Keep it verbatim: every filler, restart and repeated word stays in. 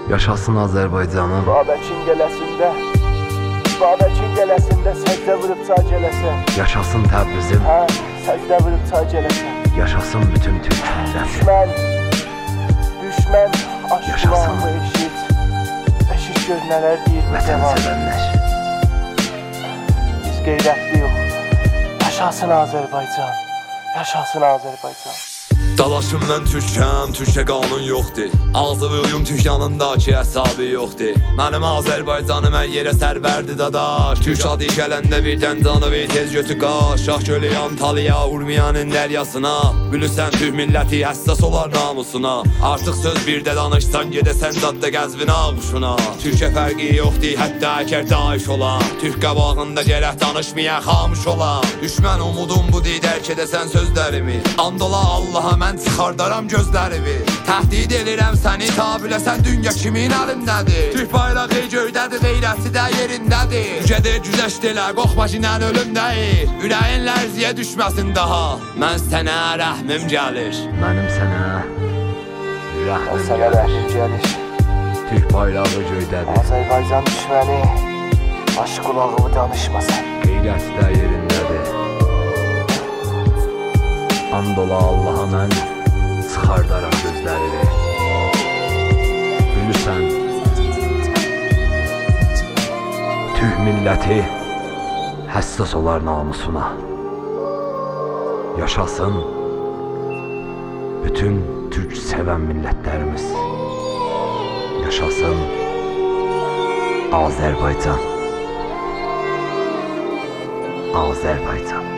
Yaşasın Azərbaycanım. Babəkin gələsində, Babəkin gələsində səcdə vurub çay gələsə. Yaşasın Təbrizim. Hə, səcdə vurub çay gələsə. Yaşasın bütün Türk milleti. Düşmən, düşmən Yaşasın. aşkılarımı eşit. Eşit gör nələr deyir bu Vətən zaman. sevənlər. Biz qeyrətli yox. Yaşasın Azərbaycan. Yaşasın Azərbaycan. Dalaşımdan Türkəm, Türkə qanun yoxdur. Ağzı uyum Türk yanındakı hesabı yoxdur. Mənim Azərbaycanım hər yerə sərvərdi dadaş. Türk adı gələndə birdən canıvı tez götü qaş. Şah gölü Antalya, Urmiyanın dəryasına. Bilirsən Türk milləti həssas olar namusuna. Artıq söz birdə danışsan gedəsən dadda qəzvin ağuşuna. Türkə fərqi yoxdur, hətta əgər daş olar. Türk qabağında gərək danışmayan xamış olar. Düşmən umudum bu didərk edəsən sözlərimi. Andola Allaha mən çıxardaram gözlərimi. Təhdid edirəm səni, tabiləsən dünya kimin əlindədir. Türk bayrağı göydədir, qeyrəti də yerindədir. Gücədir, güzəşdilə, qoxma ki nən ölüm deyir. Ürəyin lərziyə düşməsin daha. Mən sənə rəhmim gəlir. Mənim sənə rəhmim Sənə gəlir. rəhmim gəlir. Türk bayrağı göydədir. Azərbaycan düşməni, baş qulağımı danışmasan. Qeyrəti də yerindədir. Andola Allaha mən çıxardaram gözlərini. Bilirsən Türk milləti həssas olar namusuna. Yaşasın bütün Türk sevən millətlərimiz. Yaşasın Azərbaycan. Azərbaycan.